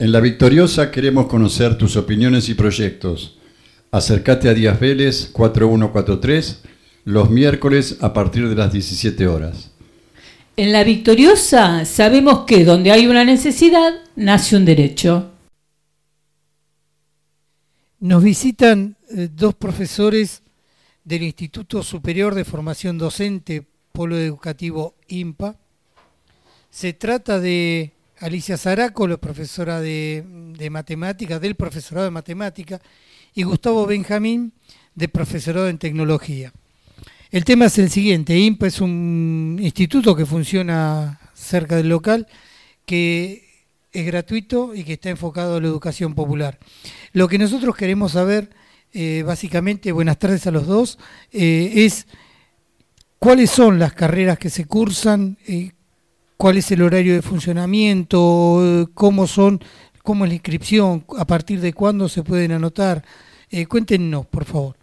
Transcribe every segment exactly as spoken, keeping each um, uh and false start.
En La Victoriosa queremos conocer tus opiniones y proyectos. Acércate a Díaz Vélez cuatro uno cuatro tres los miércoles a partir de las diecisiete horas. En La Victoriosa sabemos que donde hay una necesidad, nace un derecho. Nos visitan eh, dos profesores del Instituto Superior de Formación Docente, Polo Educativo IMPA. Se trata de Alicia Zaraco, la profesora de, de matemática, del profesorado de matemática, y Gustavo Benjamín, de profesorado en tecnología. El tema es el siguiente: IMPA es un instituto que funciona cerca del local, que es gratuito y que está enfocado a la educación popular. Lo que nosotros queremos saber, eh, básicamente, buenas tardes a los dos, eh, es cuáles son las carreras que se cursan, eh, cuál es el horario de funcionamiento, eh, cómo son, cómo es la inscripción, a partir de cuándo se pueden anotar. Eh, cuéntenos, por favor.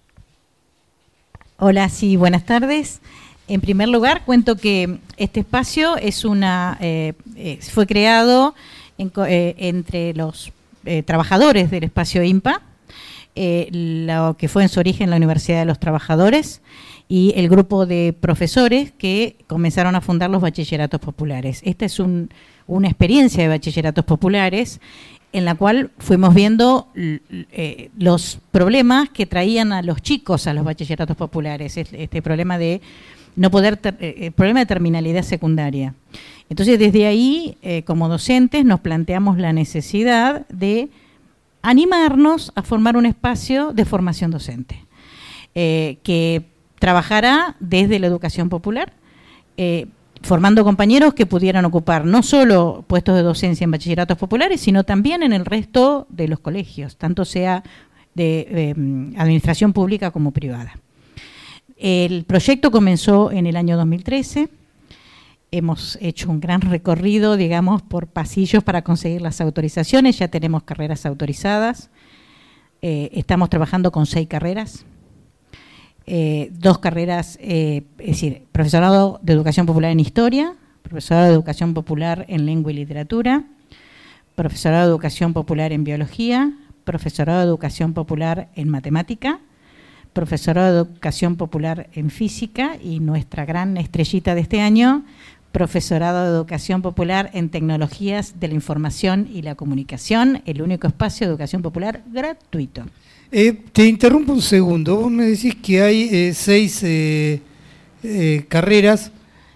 Hola, sí, buenas tardes. En primer lugar, cuento que este espacio es una eh, eh, fue creado en, eh, entre los eh, trabajadores del espacio IMPA, eh, lo que fue en su origen la Universidad de los Trabajadores, y el grupo de profesores que comenzaron a fundar los bachilleratos populares. Esta es un, una experiencia de bachilleratos populares en la cual fuimos viendo eh, los problemas que traían a los chicos a los bachilleratos populares, este problema de no poder, ter, eh, problema de terminalidad secundaria. Entonces, desde ahí, eh, como docentes, nos planteamos la necesidad de animarnos a formar un espacio de formación docente, eh, que trabajará desde la educación popular, eh, formando compañeros que pudieran ocupar no solo puestos de docencia en bachilleratos populares, sino también en el resto de los colegios, tanto sea de eh, administración pública como privada. El proyecto comenzó en el año dos mil trece. Hemos hecho un gran recorrido, digamos, por pasillos para conseguir las autorizaciones. Ya tenemos carreras autorizadas. Eh, estamos trabajando con seis carreras. Eh, dos carreras, eh, es decir, profesorado de educación popular en historia, profesorado de educación popular en lengua y literatura, profesorado de educación popular en biología, profesorado de educación popular en matemática, profesorado de educación popular en física y nuestra gran estrellita de este año, profesorado de educación popular en tecnologías de la información y la comunicación, el único espacio de educación popular gratuito. Eh, te interrumpo un segundo. Vos me decís que hay eh, seis eh, eh, carreras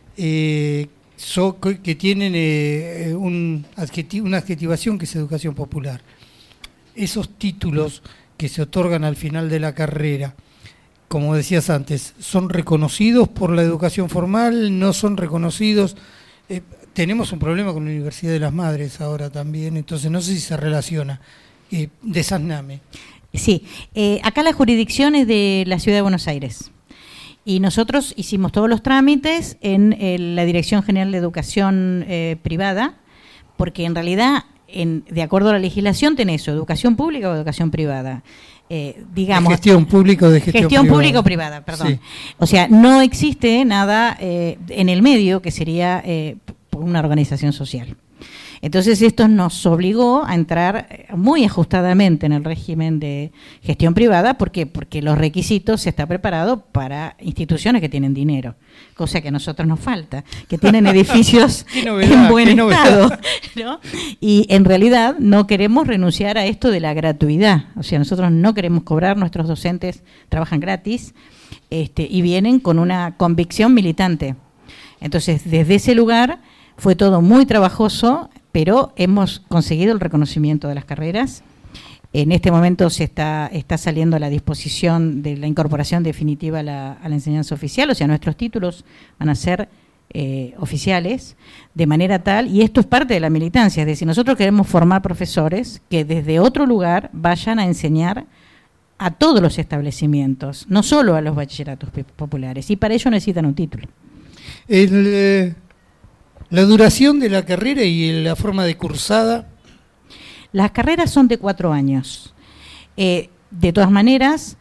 eh, so, que tienen eh, un adjetivo, una adjetivación que es educación popular. Esos títulos que se otorgan al final de la carrera, como decías antes, ¿son reconocidos por la educación formal? ¿No son reconocidos? Eh, tenemos un problema con la Universidad de las Madres ahora también, entonces no sé si se relaciona. Eh, desazname. Sí, eh, acá la jurisdicción es de la Ciudad de Buenos Aires y nosotros hicimos todos los trámites en el, la Dirección General de Educación eh, Privada, porque en realidad, en, de acuerdo a la legislación, tenés eso, educación pública o educación privada. Eh, digamos, de gestión pública o de gestión, gestión privada. pública o privada, perdón. Sí. O sea, no existe nada eh, en el medio que sería eh, una organización social. Entonces esto nos obligó a entrar muy ajustadamente en el régimen de gestión privada. ¿Por qué? Porque los requisitos se está preparado para instituciones que tienen dinero, cosa que a nosotros nos falta, que tienen edificios novedad, en buen estado, ¿no? Y en realidad no queremos renunciar a esto de la gratuidad. O sea, nosotros no queremos cobrar, nuestros docentes trabajan gratis este, y vienen con una convicción militante. Entonces, desde ese lugar fue todo muy trabajoso, pero hemos conseguido el reconocimiento de las carreras. En este momento se está, está saliendo a la disposición de la incorporación definitiva a la, a la enseñanza oficial, o sea, nuestros títulos van a ser eh, oficiales, de manera tal, y esto es parte de la militancia, es decir, nosotros queremos formar profesores que desde otro lugar vayan a enseñar a todos los establecimientos, no solo a los bachilleratos populares, y para ello necesitan un título. El... Eh... ¿La duración de la carrera y la forma de cursada? Las carreras son de cuatro años. Eh, de todas maneras,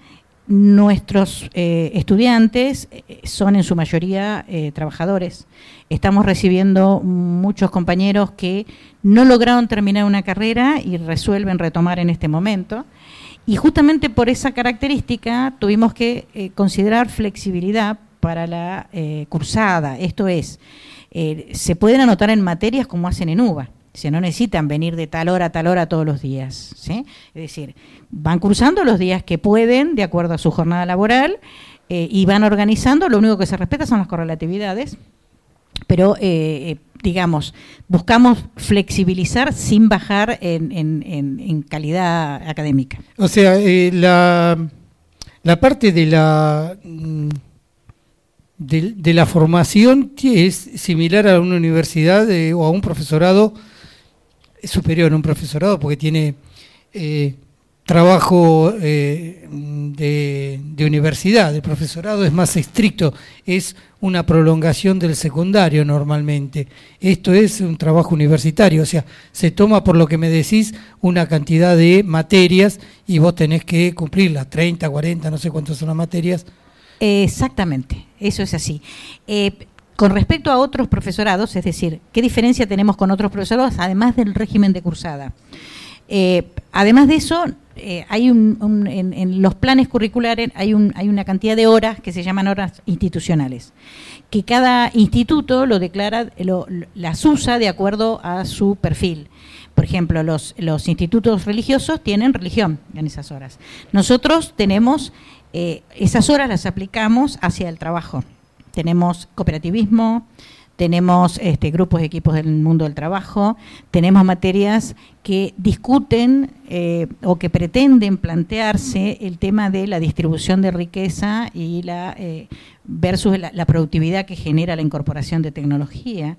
nuestros eh, estudiantes son en su mayoría eh, trabajadores. Estamos recibiendo muchos compañeros que no lograron terminar una carrera y resuelven retomar en este momento. Y justamente por esa característica tuvimos que eh, considerar flexibilidad para la eh, cursada. Esto es, eh, se pueden anotar en materias como hacen en U B A. Si no necesitan venir de tal hora a tal hora todos los días, ¿sí? Es decir, van cursando los días que pueden, de acuerdo a su jornada laboral, eh, y van organizando. Lo único que se respeta son las correlatividades, pero, eh, digamos, buscamos flexibilizar sin bajar en, en, en, en calidad académica. O sea, eh, la, la parte de la... De, de la formación es similar a una universidad eh, o a un profesorado superior, un profesorado porque tiene eh, trabajo eh, de, de universidad. El profesorado es más estricto, es una prolongación del secundario normalmente. Esto es un trabajo universitario, o sea, se toma, por lo que me decís, una cantidad de materias y vos tenés que cumplirlas, treinta, cuarenta, no sé cuántas son las materias. Exactamente, eso es así. Eh, con respecto a otros profesorados, es decir, ¿qué diferencia tenemos con otros profesorados además del régimen de cursada? Eh, además de eso, eh, hay un, un en, en los planes curriculares hay, un, hay una cantidad de horas que se llaman horas institucionales, que cada instituto lo declara, lo, las usa de acuerdo a su perfil. Por ejemplo, los, los institutos religiosos tienen religión en esas horas. Nosotros tenemos... Eh, esas horas las aplicamos hacia el trabajo. Tenemos cooperativismo, tenemos este, grupos de equipos del mundo del trabajo, tenemos materias que discuten eh, o que pretenden plantearse el tema de la distribución de riqueza y la eh, versus la, la productividad que genera la incorporación de tecnología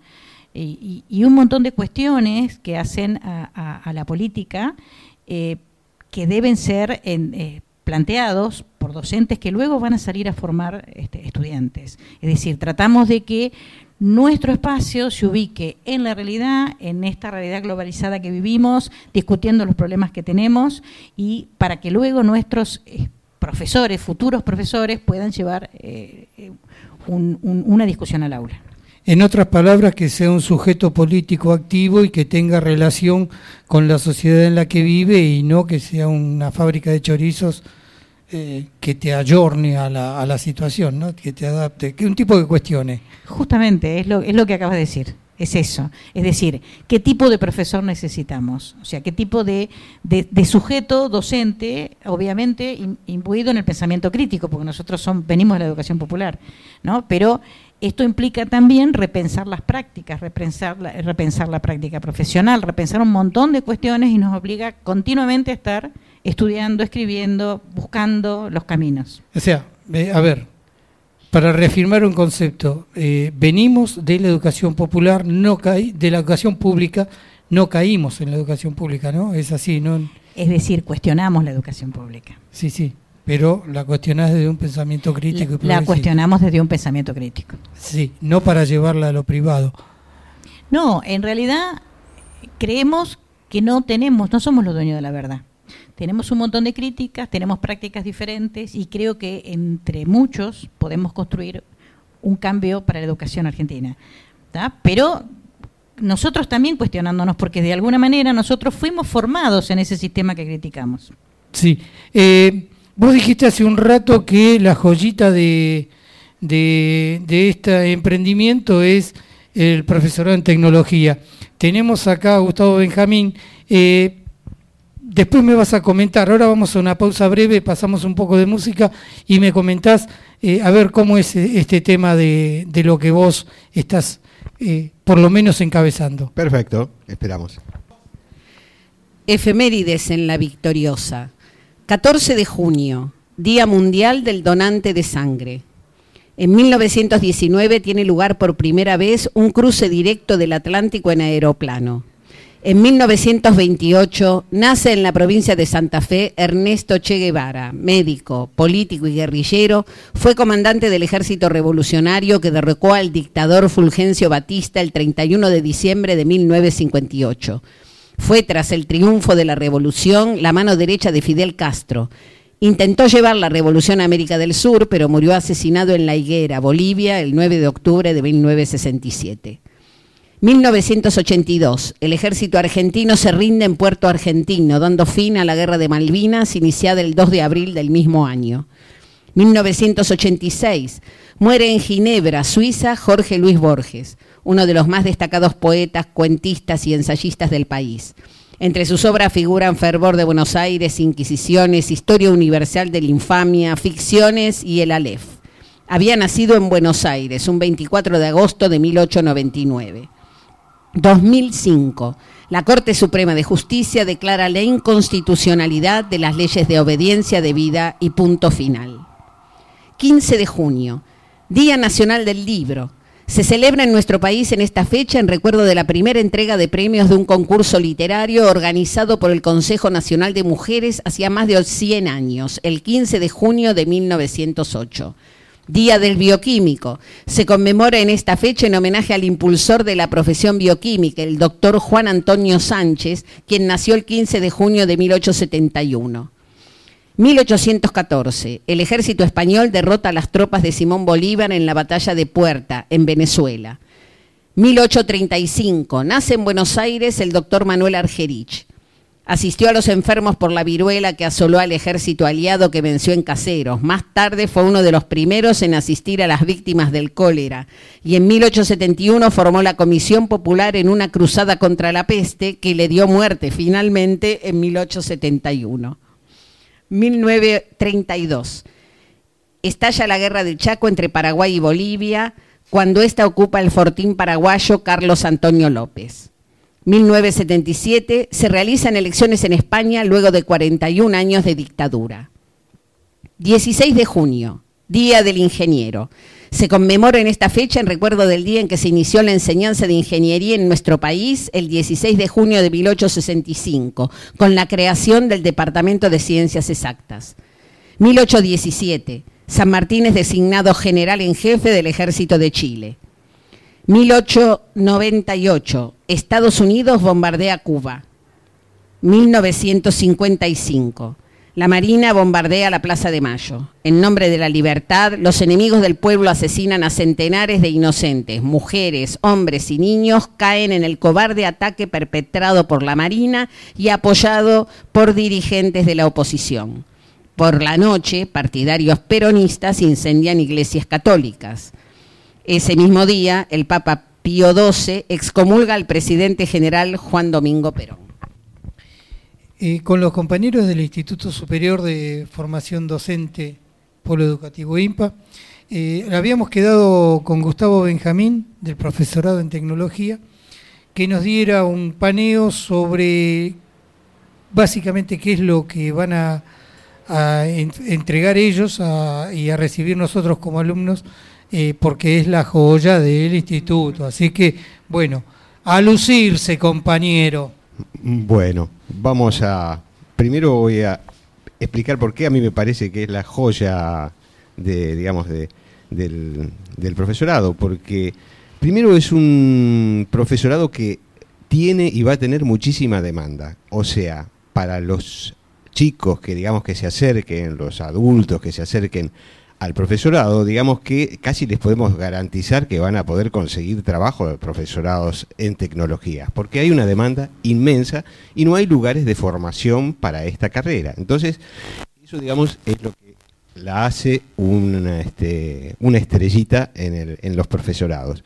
y, y, y un montón de cuestiones que hacen a, a, a la política eh, que deben ser en, eh, planteados por docentes que luego van a salir a formar este, estudiantes. Es decir, tratamos de que nuestro espacio se ubique en la realidad, en esta realidad globalizada que vivimos, discutiendo los problemas que tenemos y para que luego nuestros eh, profesores, futuros profesores, puedan llevar eh, un, un, una discusión al aula. En otras palabras, que sea un sujeto político activo y que tenga relación con la sociedad en la que vive y no que sea una fábrica de chorizos eh, que te ayorne a la, a la situación, ¿no? Que te adapte, que un tipo que cuestione. Justamente, es lo, es lo que acabas de decir, es eso. Es decir, ¿qué tipo de profesor necesitamos? O sea, ¿qué tipo de, de, de sujeto docente, obviamente imbuido en el pensamiento crítico, porque nosotros son, venimos de la educación popular, ¿no? Pero esto implica también repensar las prácticas, repensar la, repensar la práctica profesional, repensar un montón de cuestiones y nos obliga continuamente a estar estudiando, escribiendo, buscando los caminos. O sea, eh, a ver, para reafirmar un concepto, eh, venimos de la educación popular, no caí, de la educación pública, no caímos en la educación pública, ¿no? Es así, ¿no? Es decir, cuestionamos la educación pública. Sí, sí. Pero la cuestionás desde un pensamiento crítico. La, y la cuestionamos desde un pensamiento crítico. Sí, no para llevarla a lo privado. No, en realidad creemos que no tenemos, no somos los dueños de la verdad. Tenemos un montón de críticas, tenemos prácticas diferentes y creo que entre muchos podemos construir un cambio para la educación argentina. ¿tá? Pero nosotros también cuestionándonos, porque de alguna manera nosotros fuimos formados en ese sistema que criticamos. Sí. Eh, Vos dijiste hace un rato que la joyita de, de, de este emprendimiento es el profesorado en tecnología. Tenemos acá a Gustavo Benjamín. Eh, después me vas a comentar. Ahora vamos a una pausa breve, pasamos un poco de música y me comentás eh, a ver cómo es este tema de, de lo que vos estás eh, por lo menos encabezando. Perfecto, esperamos. Efemérides en La Victoriosa. catorce de junio, Día Mundial del Donante de Sangre. En mil novecientos diecinueve tiene lugar por primera vez un cruce directo del Atlántico en aeroplano. En mil novecientos veintiocho nace en la provincia de Santa Fe Ernesto Che Guevara, médico, político y guerrillero, fue comandante del ejército revolucionario que derrocó al dictador Fulgencio Batista el treinta y uno de diciembre de mil novecientos cincuenta y ocho. Fue, tras el triunfo de la revolución, la mano derecha de Fidel Castro Intentó llevar la revolución a América del Sur, pero murió asesinado en La Higuera, Bolivia, el nueve de octubre de mil novecientos sesenta y siete. mil novecientos ochenta y dos. El ejército argentino se rinde en Puerto Argentino, dando fin a la Guerra de Malvinas, iniciada el dos de abril del mismo año. mil novecientos ochenta y seis. Muere en Ginebra, Suiza, Jorge Luis Borges, uno de los más destacados poetas, cuentistas y ensayistas del país. Entre sus obras figuran Fervor de Buenos Aires, Inquisiciones, Historia Universal de la Infamia, Ficciones y El Aleph. Había nacido en Buenos Aires un veinticuatro de agosto de mil ochocientos noventa y nueve. dos mil cinco. La Corte Suprema de Justicia declara la inconstitucionalidad de las leyes de obediencia debida y punto final. quince de junio. Día Nacional del Libro. Se celebra en nuestro país en esta fecha en recuerdo de la primera entrega de premios de un concurso literario organizado por el Consejo Nacional de Mujeres hacía más de cien años, el quince de junio de mil novecientos ocho. Día del Bioquímico. Se conmemora en esta fecha en homenaje al impulsor de la profesión bioquímica, el doctor Juan Antonio Sánchez, quien nació el quince de junio de mil ochocientos setenta y uno. mil ochocientos catorce. El ejército español derrota a las tropas de Simón Bolívar en la batalla de Puerta, en Venezuela. mil ochocientos treinta y cinco. Nace en Buenos Aires el doctor Manuel Argerich. Asistió a los enfermos por la viruela que asoló al ejército aliado que venció en Caseros. Más tarde fue uno de los primeros en asistir a las víctimas del cólera. Y en mil ochocientos setenta y uno formó la Comisión Popular en una cruzada contra la peste que le dio muerte finalmente en mil ochocientos setenta y uno. mil novecientos treinta y dos. Estalla la guerra del Chaco entre Paraguay y Bolivia, cuando ésta ocupa el fortín paraguayo Carlos Antonio López. mil novecientos setenta y siete. Se realizan elecciones en España luego de cuarenta y un años de dictadura. dieciséis de junio. Día del Ingeniero. Se conmemora en esta fecha en recuerdo del día en que se inició la enseñanza de ingeniería en nuestro país, el dieciséis de junio de mil ochocientos sesenta y cinco, con la creación del Departamento de Ciencias Exactas. mil ochocientos diecisiete. San Martín es designado general en jefe del Ejército de Chile. mil ochocientos noventa y ocho. Estados Unidos bombardea Cuba. mil novecientos cincuenta y cinco. La Marina bombardea la Plaza de Mayo. En nombre de la libertad, los enemigos del pueblo asesinan a centenares de inocentes. Mujeres, hombres y niños caen en el cobarde ataque perpetrado por la Marina y apoyado por dirigentes de la oposición. Por la noche, partidarios peronistas incendian iglesias católicas. Ese mismo día, el Papa Pío doce excomulga al presidente general Juan Domingo Perón. Eh, con los compañeros del Instituto Superior de Formación Docente Polo Educativo INPA, eh, habíamos quedado con Gustavo Benjamín, del Profesorado en Tecnología, que nos diera un paneo sobre básicamente qué es lo que van a, a en, entregar ellos a, y a recibir nosotros como alumnos, eh, porque es la joya del instituto. Así que, bueno, a lucirse, compañero. Bueno, vamos a... Primero voy a explicar por qué a mí me parece que es la joya de, digamos, de, del, del profesorado, porque primero es un profesorado que tiene y va a tener muchísima demanda. O sea, para los chicos que, digamos, que se acerquen, los adultos que se acerquen al profesorado, digamos que casi les podemos garantizar que van a poder conseguir trabajo de profesorados en tecnología, porque hay una demanda inmensa y no hay lugares de formación para esta carrera. Entonces, eso, digamos, es lo que la hace una, este, una estrellita en, el, en los profesorados.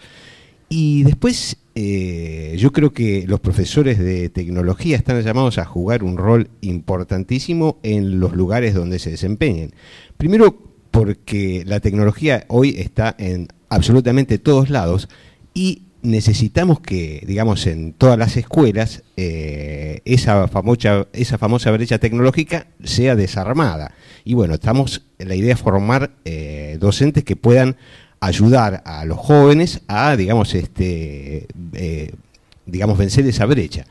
Y después, eh, yo creo que los profesores de tecnología están llamados a jugar un rol importantísimo en los lugares donde se desempeñen. Primero, porque la tecnología hoy está en absolutamente todos lados y necesitamos que, digamos, en todas las escuelas eh, esa famosa, esa famosa brecha tecnológica sea desarmada. Y bueno, estamos, la idea es formar eh, docentes que puedan ayudar a los jóvenes a, digamos, este, eh, digamos, vencer esa brecha.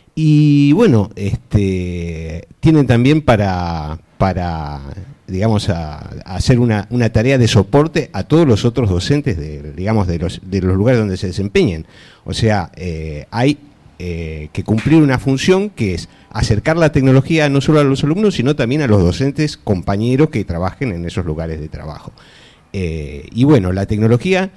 Y bueno, este, tienen también para, para digamos, a, a hacer una, una tarea de soporte a todos los otros docentes de, digamos, de los, de los lugares donde se desempeñen. O sea, eh, hay eh, que cumplir una función que es acercar la tecnología no solo a los alumnos, sino también a los docentes, compañeros que trabajen en esos lugares de trabajo. Eh, y bueno, la tecnología,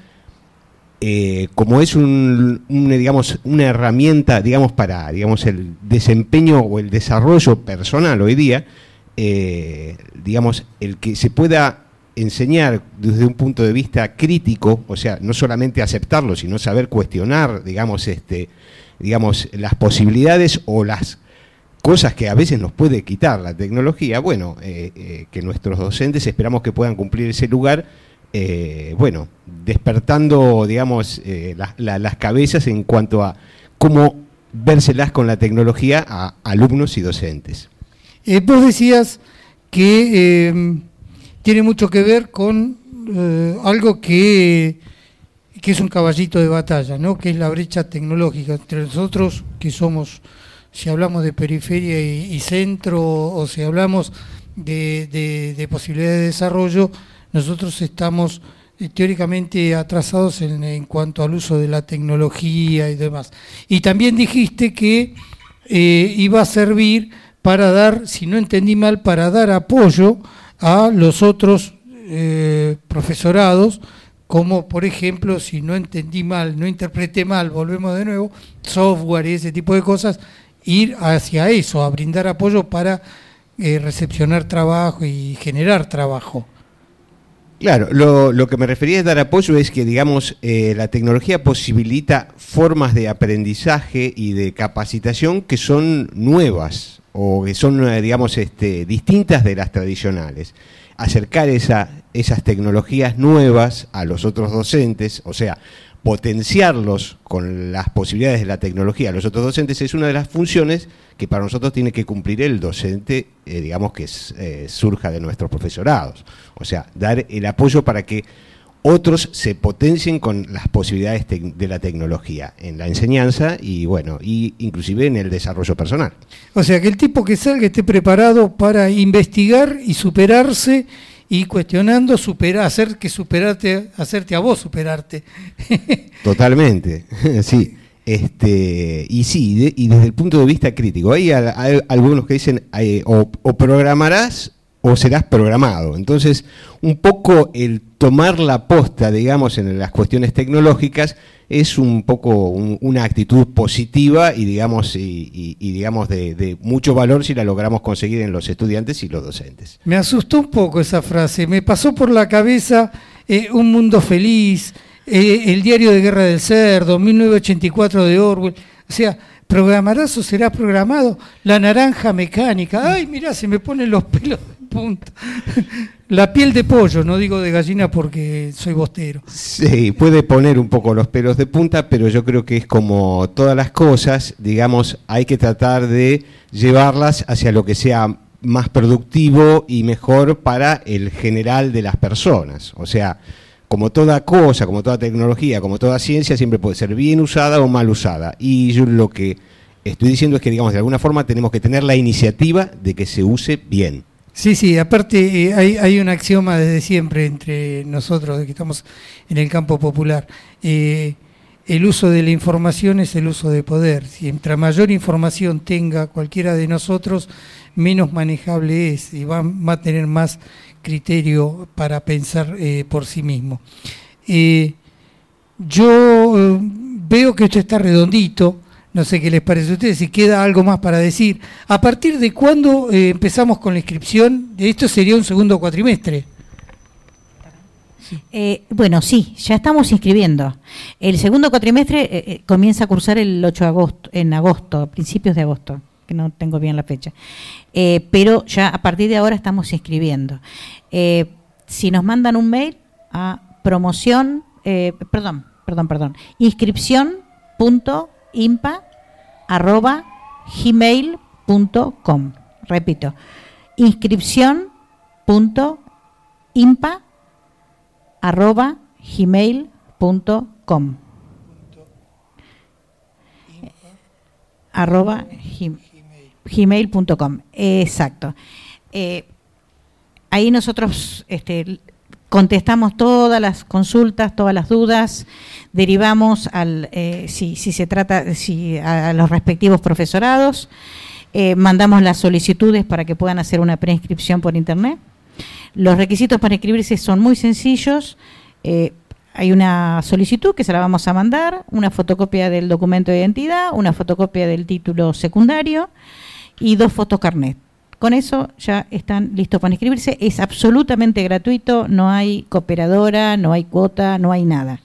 eh, como es un, un, digamos, una herramienta, digamos, para, digamos, el desempeño o el desarrollo personal hoy día, eh, digamos, el que se pueda enseñar desde un punto de vista crítico, o sea, no solamente aceptarlo, sino saber cuestionar, digamos, este, digamos, las posibilidades o las cosas que a veces nos puede quitar la tecnología, bueno, eh, eh, que nuestros docentes esperamos que puedan cumplir ese lugar, eh, bueno, despertando, digamos, eh, la, la, las cabezas en cuanto a cómo vérselas con la tecnología a alumnos y docentes. Eh, vos decías que eh, tiene mucho que ver con eh, algo que, que es un caballito de batalla, ¿no? Que es la brecha tecnológica entre nosotros, que somos, si hablamos de periferia y, y centro, o si hablamos de, de, de posibilidades de desarrollo, nosotros estamos eh, teóricamente atrasados en, en cuanto al uso de la tecnología y demás. Y también dijiste que eh, iba a servir para dar, si no entendí mal, para dar apoyo a los otros eh, profesorados, como por ejemplo, si no entendí mal, no interpreté mal, volvemos de nuevo, software y ese tipo de cosas, ir hacia eso, a brindar apoyo para eh, recepcionar trabajo y generar trabajo. Claro, lo, lo que me refería a dar apoyo es que, digamos, eh, la tecnología posibilita formas de aprendizaje y de capacitación que son nuevas, o que son, digamos, este, distintas de las tradicionales. Acercar esa, esas tecnologías nuevas a los otros docentes, o sea, potenciarlos con las posibilidades de la tecnología a los otros docentes, es una de las funciones que para nosotros tiene que cumplir el docente, eh, digamos, que es, eh, surja de nuestros profesorados. O sea, dar el apoyo para que otros se potencien con las posibilidades de la tecnología en la enseñanza y, bueno, y inclusive en el desarrollo personal. O sea, que el tipo que salga esté preparado para investigar y superarse y cuestionando, superar, hacer que superarte, hacerte a vos superarte. Totalmente, sí. Este, y sí, de, y desde el punto de vista crítico, hay, hay, hay algunos que dicen hay, o, o programarás o serás programado. Entonces, un poco el tomar la posta, digamos, en las cuestiones tecnológicas es un poco un, una actitud positiva y, digamos, y, y, y digamos de, de mucho valor si la logramos conseguir en los estudiantes y los docentes. Me asustó un poco esa frase, me pasó por la cabeza eh, Un Mundo Feliz, eh, El Diario de Guerra del Cerdo, mil novecientos ochenta y cuatro de Orwell, o sea, ¿programarás o serás programado? La naranja mecánica, ay, mirá, se me ponen los pelos de punta. La piel de pollo, no digo de gallina porque soy bostero. Sí, puede poner un poco los pelos de punta, pero yo creo que es como todas las cosas, digamos, hay que tratar de llevarlas hacia lo que sea más productivo y mejor para el general de las personas. O sea, como toda cosa, como toda tecnología, como toda ciencia, siempre puede ser bien usada o mal usada. Y yo lo que estoy diciendo es que, digamos, de alguna forma tenemos que tener la iniciativa de que se use bien. Sí, sí, aparte eh, hay, hay un axioma desde siempre entre nosotros, de que estamos en el campo popular. Eh, el uso de la información es el uso de poder. Si mientras mayor información tenga cualquiera de nosotros, menos manejable es y va, va a tener más criterio para pensar eh, por sí mismo. Eh, yo eh, veo que esto está redondito. No sé qué les parece a ustedes, si queda algo más para decir. ¿A partir de cuándo eh, empezamos con la inscripción? Esto sería un segundo cuatrimestre. Sí. Eh, bueno, sí, ya estamos inscribiendo. El segundo cuatrimestre eh, eh, comienza a cursar el ocho de agosto, en agosto, principios de agosto, que no tengo bien la fecha. Eh, pero ya a partir de ahora estamos inscribiendo. Eh, si nos mandan un mail a promoción, eh, perdón, perdón, perdón, inscripción punto impa arroba gmail punto com. Repito, inscripción punto impa arroba gmail punto com. Arroba gmail punto com. Exacto. Eh, ahí nosotros este, contestamos todas las consultas, todas las dudas, derivamos al eh, si, si se trata si a, a los respectivos profesorados eh, mandamos las solicitudes para que puedan hacer una preinscripción por internet. Los requisitos para inscribirse son muy sencillos. Eh, hay una solicitud que se la vamos a mandar, una fotocopia del documento de identidad, una fotocopia del título secundario y dos fotos carnet. Con eso ya están listos para inscribirse. Es absolutamente gratuito, no hay cooperadora, no hay cuota, no hay nada.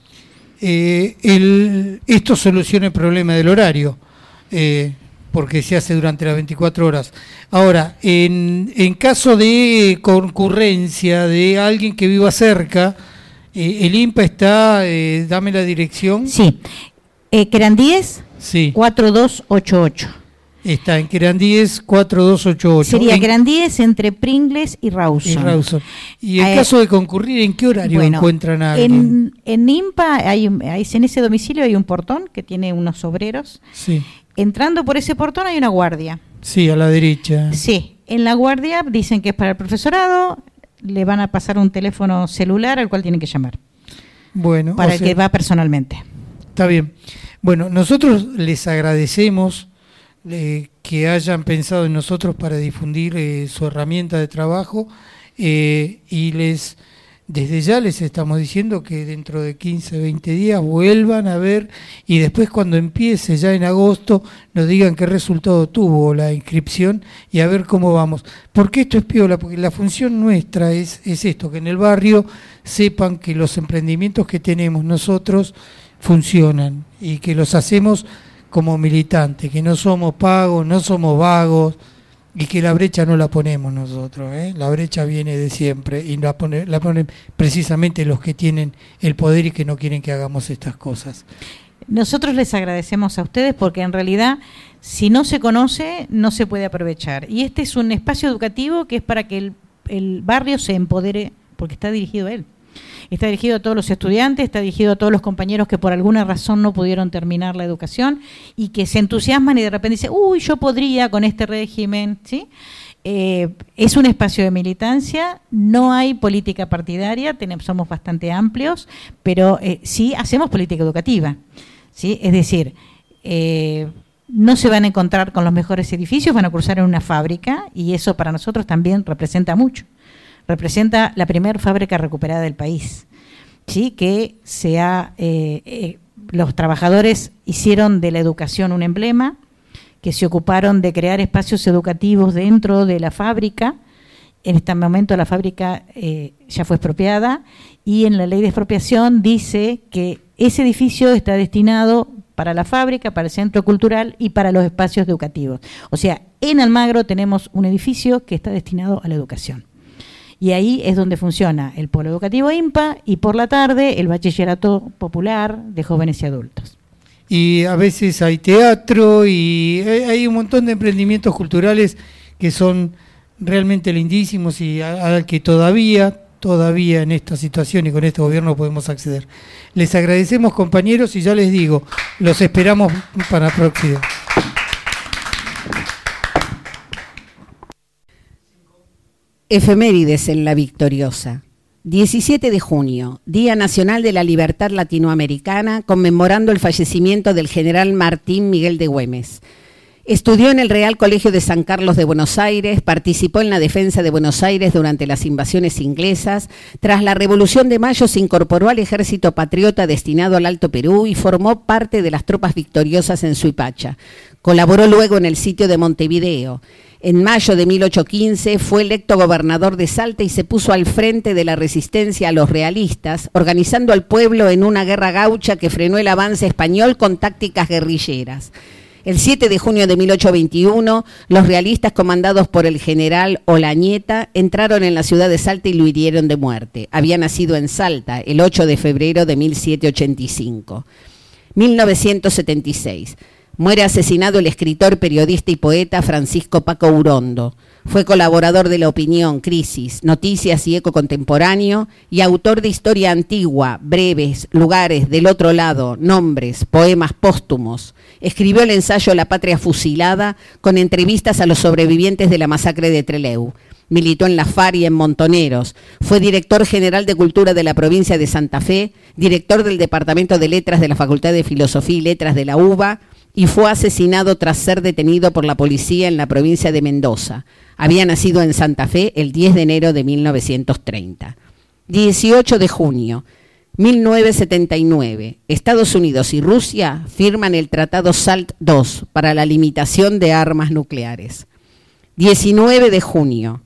Eh, el, esto soluciona el problema del horario, eh, porque se hace durante las veinticuatro horas. Ahora, en, en caso de concurrencia de alguien que viva cerca, eh, el INPA está, eh, dame la dirección. Sí, eh, Querandíes sí. cuatro dos ocho ocho. Está en Querandíes cuatro dos ocho ocho. Sería en, Querandíes entre Pringles y Rawson. Y, Rawson. y en eh, caso de concurrir, ¿en qué horario bueno, encuentran a alguien? En, en INPA, hay, hay, en ese domicilio hay un portón que tiene unos obreros. Sí. Entrando por ese portón hay una guardia. Sí, a la derecha. Sí, en la guardia dicen que es para el profesorado, le van a pasar un teléfono celular al cual tienen que llamar. Bueno, para o el sea, que va personalmente. Está bien. Bueno, nosotros les agradecemos eh, que hayan pensado en nosotros para difundir eh, su herramienta de trabajo eh, y les desde ya les estamos diciendo que dentro de quince, veinte días vuelvan a ver y después cuando empiece ya en agosto nos digan qué resultado tuvo la inscripción y a ver cómo vamos. Porque esto es piola, porque la función nuestra es, es esto, que en el barrio sepan que los emprendimientos que tenemos nosotros funcionan y que los hacemos como militantes, que no somos pagos, no somos vagos, y que la brecha no la ponemos nosotros, ¿eh? La brecha viene de siempre y la, pone, la ponen precisamente los que tienen el poder y que no quieren que hagamos estas cosas. Nosotros les agradecemos a ustedes porque en realidad si no se conoce no se puede aprovechar. Y este es un espacio educativo que es para que el, el barrio se empodere porque está dirigido a él. Está dirigido a todos los estudiantes, está dirigido a todos los compañeros que por alguna razón no pudieron terminar la educación y que se entusiasman y de repente dicen, uy, yo podría con este régimen, ¿sí? Eh, es un espacio de militancia, no hay política partidaria, tenemos, somos bastante amplios, pero eh, sí hacemos política educativa, ¿sí? Es decir, eh, no se van a encontrar con los mejores edificios, van a cruzar en una fábrica y eso para nosotros también representa mucho. Representa la primera fábrica recuperada del país, ¿sí? Que se ha, eh, eh, los trabajadores hicieron de la educación un emblema, que se ocuparon de crear espacios educativos dentro de la fábrica. En este momento la fábrica eh, ya fue expropiada y en la ley de expropiación dice que ese edificio está destinado para la fábrica, para el centro cultural y para los espacios educativos. O sea, en Almagro tenemos un edificio que está destinado a la educación. Y ahí es donde funciona el polo educativo INPA y por la tarde el bachillerato popular de jóvenes y adultos. Y a veces hay teatro y hay un montón de emprendimientos culturales que son realmente lindísimos y al que todavía, todavía en esta situación y con este gobierno podemos acceder. Les agradecemos, compañeros, y ya les digo, los esperamos para la próxima. Efemérides en La Victoriosa. diecisiete de junio, Día Nacional de la Libertad Latinoamericana, conmemorando el fallecimiento del general Martín Miguel de Güemes. Estudió en el Real Colegio de San Carlos de Buenos Aires, participó en la defensa de Buenos Aires durante las invasiones inglesas. Tras la Revolución de Mayo se incorporó al ejército patriota destinado al Alto Perú y formó parte de las tropas victoriosas en Suipacha. Colaboró luego en el sitio de Montevideo. En mayo de mil ochocientos quince fue electo gobernador de Salta y se puso al frente de la resistencia a los realistas, organizando al pueblo en una guerra gaucha que frenó el avance español con tácticas guerrilleras. El siete de junio de mil ochocientos veintiuno, los realistas comandados por el general Olañeta entraron en la ciudad de Salta y lo hirieron de muerte. Había nacido en Salta el ocho de febrero de mil setecientos ochenta y cinco. mil novecientos setenta y seis. Muere asesinado el escritor, periodista y poeta Francisco Paco Urondo. Fue colaborador de La Opinión, Crisis, Noticias y Eco Contemporáneo y autor de Historia Antigua, Breves, Lugares, Del Otro Lado, Nombres, Poemas póstumos. Escribió el ensayo La Patria Fusilada con entrevistas a los sobrevivientes de la masacre de Trelew. Militó en la FARC y en Montoneros. Fue director general de Cultura de la provincia de Santa Fe, director del Departamento de Letras de la Facultad de Filosofía y Letras de la UBA, y fue asesinado tras ser detenido por la policía en la provincia de Mendoza. Había nacido en Santa Fe el diez de enero de mil novecientos treinta. dieciocho de junio, mil novecientos setenta y nueve. Estados Unidos y Rusia firman el Tratado SALT dos para la limitación de armas nucleares. diecinueve de junio,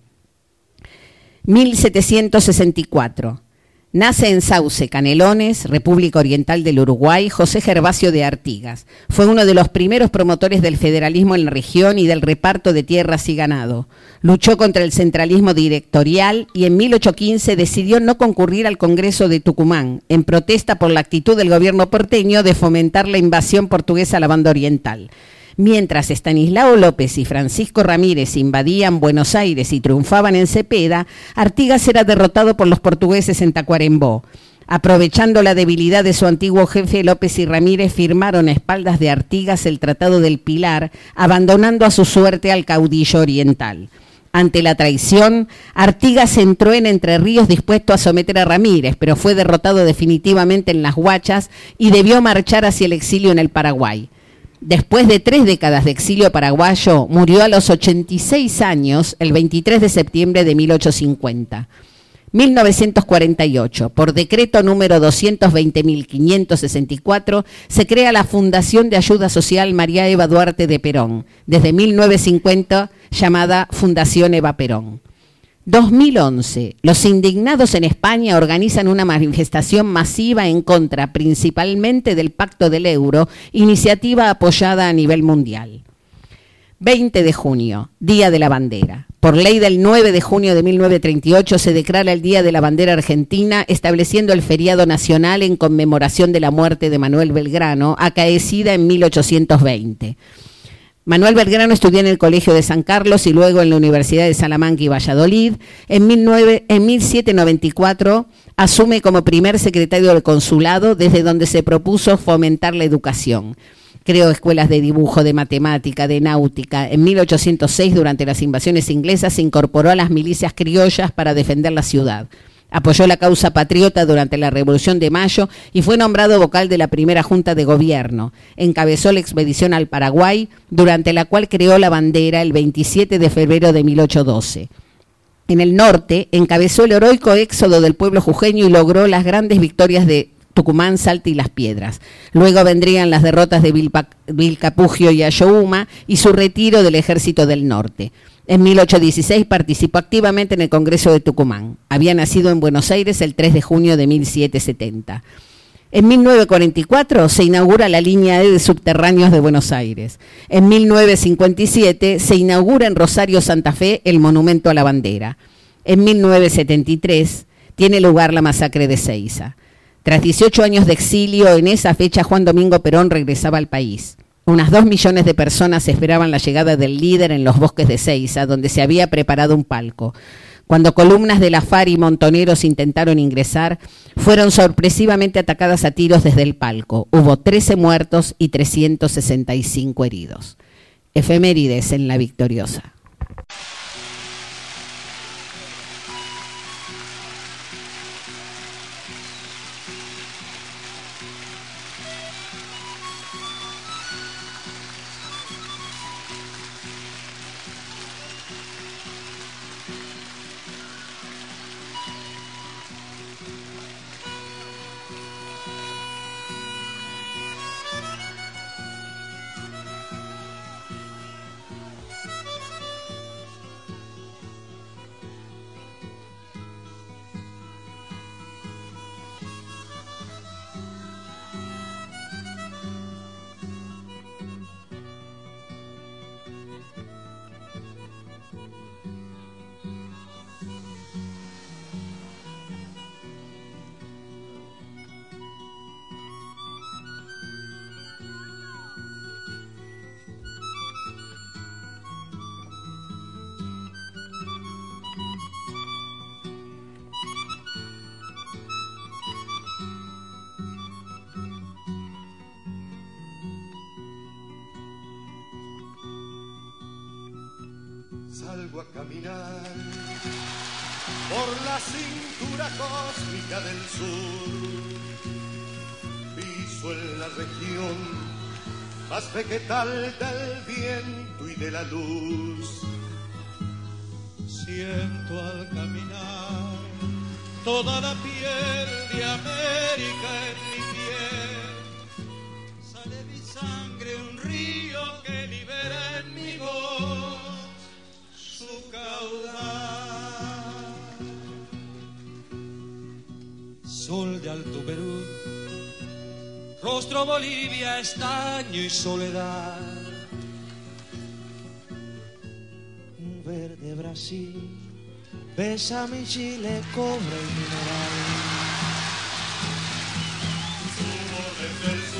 mil setecientos sesenta y cuatro. Nace en Sauce, Canelones, República Oriental del Uruguay, José Gervasio de Artigas. Fue uno de los primeros promotores del federalismo en la región y del reparto de tierras y ganado. Luchó contra el centralismo directorial y en mil ochocientos quince decidió no concurrir al Congreso de Tucumán, en protesta por la actitud del gobierno porteño de fomentar la invasión portuguesa a la banda oriental. Mientras Estanislao López y Francisco Ramírez invadían Buenos Aires y triunfaban en Cepeda, Artigas era derrotado por los portugueses en Tacuarembó. Aprovechando la debilidad de su antiguo jefe, López y Ramírez firmaron a espaldas de Artigas el Tratado del Pilar, abandonando a su suerte al caudillo oriental. Ante la traición, Artigas entró en Entre Ríos dispuesto a someter a Ramírez, pero fue derrotado definitivamente en Las Huachas y debió marchar hacia el exilio en el Paraguay. Después de tres décadas de exilio paraguayo, murió a los ochenta y seis años el veintitrés de septiembre de mil ochocientos cincuenta. mil novecientos cuarenta y ocho, por decreto número doscientos veinte mil quinientos sesenta y cuatro, se crea la Fundación de Ayuda Social María Eva Duarte de Perón, desde mil novecientos cincuenta llamada Fundación Eva Perón. dos mil once, los indignados en España organizan una manifestación masiva en contra principalmente del Pacto del Euro, iniciativa apoyada a nivel mundial. veinte de junio, Día de la Bandera. Por ley del nueve de junio de mil novecientos treinta y ocho se declara el Día de la Bandera Argentina, estableciendo el feriado nacional en conmemoración de la muerte de Manuel Belgrano, acaecida en mil ochocientos veinte. Manuel Belgrano estudió en el Colegio de San Carlos y luego en la Universidad de Salamanca y Valladolid. En, mil setecientos noventa y cuatro asume como primer secretario del consulado, desde donde se propuso fomentar la educación. Creó escuelas de dibujo, de matemática, de náutica. En mil ochocientos seis, durante las invasiones inglesas, se incorporó a las milicias criollas para defender la ciudad. Apoyó la causa patriota durante la Revolución de Mayo y fue nombrado vocal de la primera Junta de Gobierno. Encabezó la expedición al Paraguay, durante la cual creó la bandera el veintisiete de febrero de mil ochocientos doce. En el norte, encabezó el heroico éxodo del pueblo jujeño y logró las grandes victorias de Tucumán, Salta y Las Piedras. Luego vendrían las derrotas de Vilpa, Vilcapugio y Ayohuma y su retiro del Ejército del Norte. En mil ochocientos dieciséis participó activamente en el Congreso de Tucumán. Había nacido en Buenos Aires el tres de junio de mil setecientos setenta. En mil novecientos cuarenta y cuatro se inaugura la línea E de subterráneos de Buenos Aires. En mil novecientos cincuenta y siete se inaugura en Rosario, Santa Fe, el Monumento a la Bandera. En mil novecientos setenta y tres tiene lugar la masacre de Seiza. Tras dieciocho años de exilio, en esa fecha Juan Domingo Perón regresaba al país. Unas dos millones de personas esperaban la llegada del líder en los bosques de Seiza, donde se había preparado un palco. Cuando columnas de la FARC y montoneros intentaron ingresar, fueron sorpresivamente atacadas a tiros desde el palco. Hubo trece muertos y trescientos sesenta y cinco heridos. Efemérides en La Victoriosa. Salgo a caminar por la cintura cósmica del sur, piso en la región más vegetal del viento y de la luz. Siento al caminar toda la piel de América en mi piel. Sale mi sangre un río que libera en mi voz su caudal. Sol de Alto Perú, rostro Bolivia, estaño y soledad. Un verde Brasil, besa mi Chile, cobre y mineral. Subo desde el